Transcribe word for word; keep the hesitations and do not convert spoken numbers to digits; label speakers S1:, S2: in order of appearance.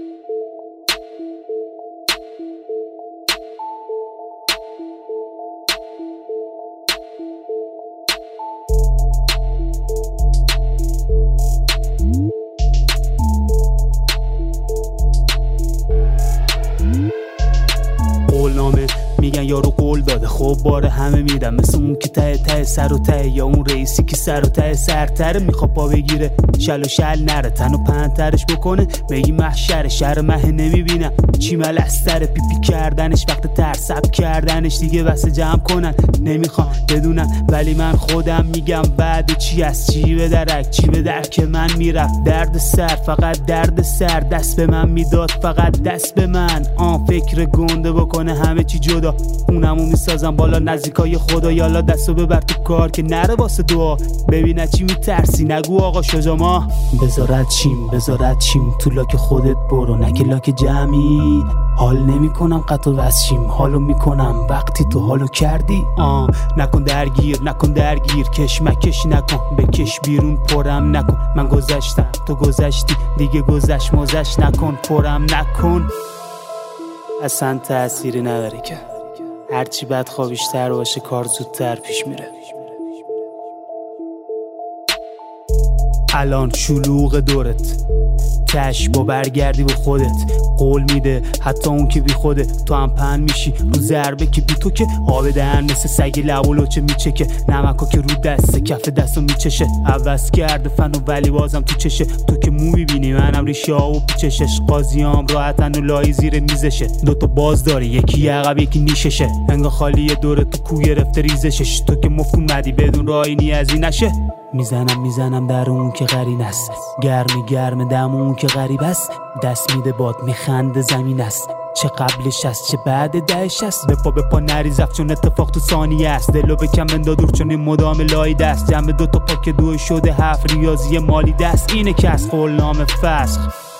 S1: قولنامه میگن یارو قول داده، خب باره همه میدم، مثل اون که ته ته سر و ته، یا اون رئیسی که سر و ته سرتره، میخواد پا بگیره شل و شل نره، تن و پنترش بکنه بگی محشر شر مه نمیبینم چی ملستره، پیپی کردنش وقت ترسب کردنش دیگه بس جمع کنن نمیخوام بدونن، ولی من خودم میگم بعد چی از چی به درک چی به درک من میرفت درد سر، فقط درد سر دست به من میداد، فقط دست به من آن فکر گنده بکنه همه چی جدا، اونمو میسازم بالا نزدیکای خدا، یالا دستو ببر تو کار که نره واسه دعا، ببینه چی میترسی نگو آقا شجاما، بذارت چیم بذارت چیم تو لاک خودت برو نکه لاک جمعی، حال نمی کنم قطع وزشیم حالو میکنم وقتی تو حالو کردی، آه نکن درگیر نکن درگیر کش مکش نکن بکش بیرون پرم نکن، من گذشتم تو گذشتی دیگه گذشت مزش نکن پرم نکن، اصلا تأثیری نداره که هرچی بدخوابیشتر باشه کار زودتر پیش میره. الان شلوغ دورت تش با برگردی به خودت، قول میده حتی اون که بی خوده، تو هم پن میشی رو ضربه که بی تو که آب دهن مثل سگ لب و لوچه میچکه، نمکا که رو دسته کف دستو میچشه، عوض کرده فن و ولی بازم تو چشه، تو که مو میبینی منم ریشه ها و پیچشش، قاضیام راحتن و لای زیر میزشه، دوتا باز داره یکی عقب یکی نیششه، انگا خالی دوره تو کو گرفته ریزشش، تو که مفت مدی بدون راهی نیازی نشه، میزنم میزنم در اون که غریب است، گرمی گرم دم اون که غریب است، دست میده باد میخنده زمین است، چه قبلش است چه بعد دهش است، به پا به پا نریزفت چون اتفاق تو ثانیه است، دلو بکن بندا دور چون این مدام لای دست، جمع دو تا پاک دو شده هفت ریاضی مالی دست، اینه که از قولنامه فسخ.